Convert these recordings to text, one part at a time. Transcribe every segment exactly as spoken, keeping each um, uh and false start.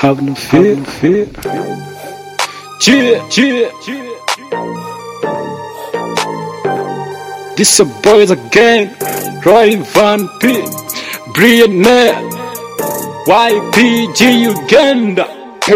Have no fear, no fear. Cheer, cheer, cheer. This a boys again. Roy Van P, Brian Nair, Y P G Uganda.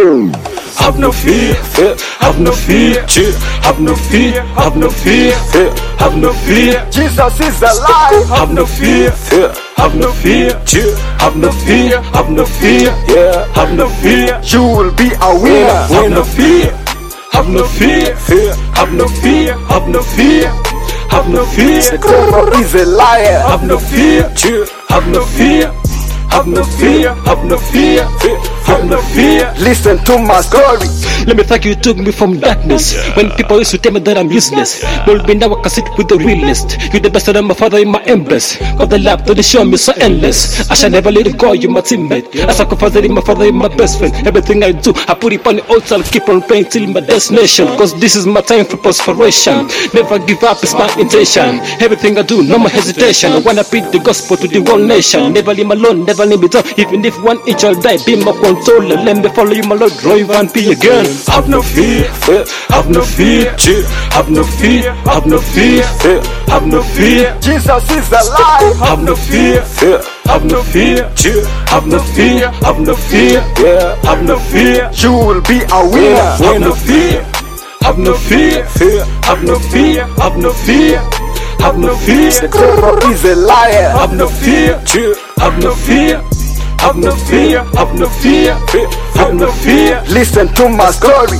Have no fear, fear, have no fear, cheer, have no fear, have no fear, fear, have no fear. Jesus is alive. Have no fear, fear, have no fear, cheer, have no fear, have no fear, yeah, have no fear. You will be a winner. Have no fear, have no fear, fear, have no fear, have no fear, have no fear. The devil is a liar. Have no fear, cheer, have no fear. Have no fear, have no fear, fear, have no fear. Listen to my story. Let me thank you, you took me from darkness. When people used to tell me that I'm useless, but now I can sit with the realest. You're the best of my father in my embers. Got the love to the show me so endless. I shall never let it go, you my teammate. I sacrifice it in my father in my best friend. Everything I do, I put it on the altar. I'll keep on praying till my destination. Cause this is my time for prosperation. Never give up is my intention. Everything I do, no more hesitation. I wanna preach the gospel to the whole nation. Never leave me alone, never leave me down. Even if one inch I'll die, be my controller. Let me follow you, my Lord, Roy Van P again. Have no fear, fear, have no fear, cheer, have no fear, have no fear, fear, have no fear. Jesus is alive. Have no fear, fear, have no fear, cheer, have no fear, have no fear, yeah, have no fear. You will be a winner. Have no fear, have no fear, fear, have no fear, have no fear, have no fear. The devil is a liar. Have no fear, cheer, have no fear. Have no fear, have no fear, fear, have no fear. Listen to my story.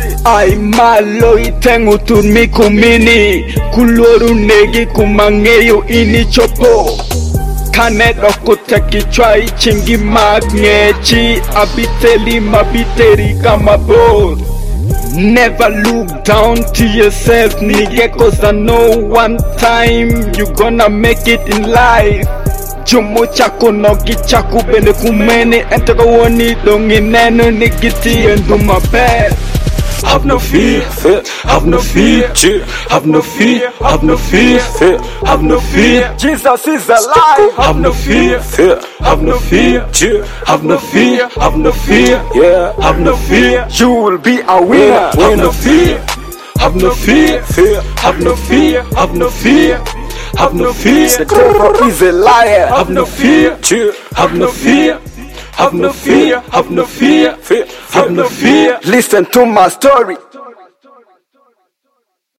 Ay malo itengu turmi kumini kuloru negi kumangeyo ini chopo kanet okuta kichwa ichingi magnechi abiteli mabiteri kama bo. Never look down to yourself nigga, cause I know one time you gonna make it in life. Chumo chako nogi chako bene kumene entaka woni dongi neno nigiti and do my best. Have no fear, fear, have no fear, cheer, have no fear, have no fear, fear, have no fear. Jesus is alive. Have no fear, fear, have no fear, cheer, have no fear, have no fear, yeah, have no fear. You will be a winner. Have no fear, have no fear, fear, have no fear, have no fear, have no fear. The devil is a liar. Have no fear, cheer, have no fear. Have no fear, have no fear, fear, have no fear. Listen to my story.